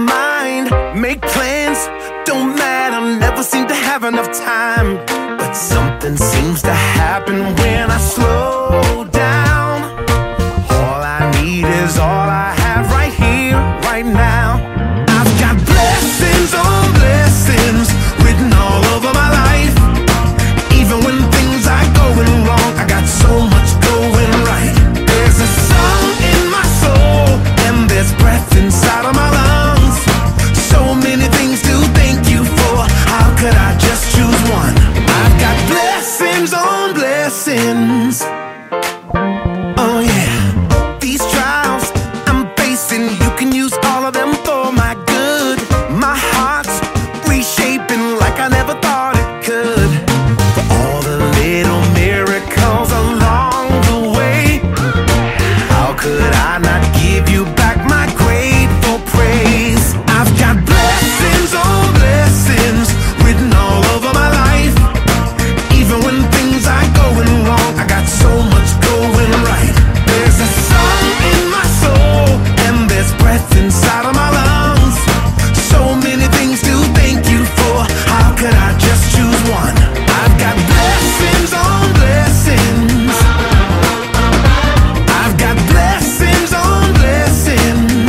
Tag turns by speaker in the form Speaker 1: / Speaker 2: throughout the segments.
Speaker 1: mind, make plans, don't matter, never seem to have enough time. But something seems to happen when I slow down. All I need is all I have right here, right now. I've got blessings on blessings written all over my life. Even when things are going wrong, I got so much going right. There's a song in my soul, and there's breath inside of my lungs. So many things to thank you for. How could I just choose one? I've got blessings on blessings. Oh yeah. These trials I'm facing, you can use all of them for my good. My heart's reshaping like I never thought it could. For all the little miracles along the way, how could I not give you back my grateful praise? I've got blessings on blessings written all over my life. Even when things are going wrong, I got so much going right. There's a song in my soul, and there's breath inside of my lungs. So many things to thank you for. How could I just choose one? I've got blessings on blessings. I've got blessings on blessings.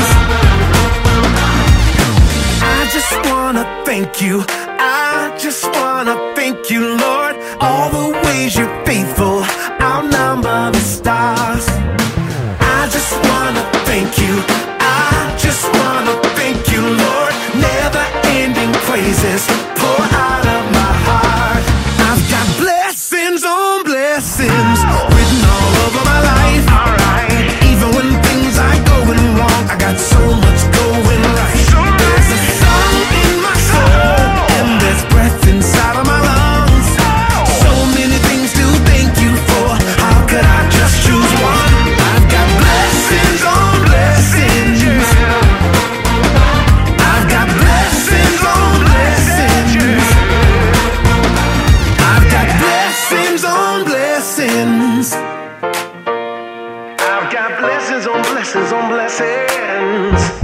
Speaker 1: I just wanna thank you. I just wanna thank you, Lord. All the ways you're faithful outnumber the stars. I just wanna thank you. I just wanna thank you, Lord. Never ending praises pour out of my heart. I've got blessings on blessings written all over my life. Even when things are going wrong, I got so much going right. There's a song in my soul, and there's breath inside of my lungs. So many things to thank you for. How could I just choose one? I've got blessings on blessings. I've got blessings on blessings. I've got blessings on blessings. I've got blessings on blessings on blessings.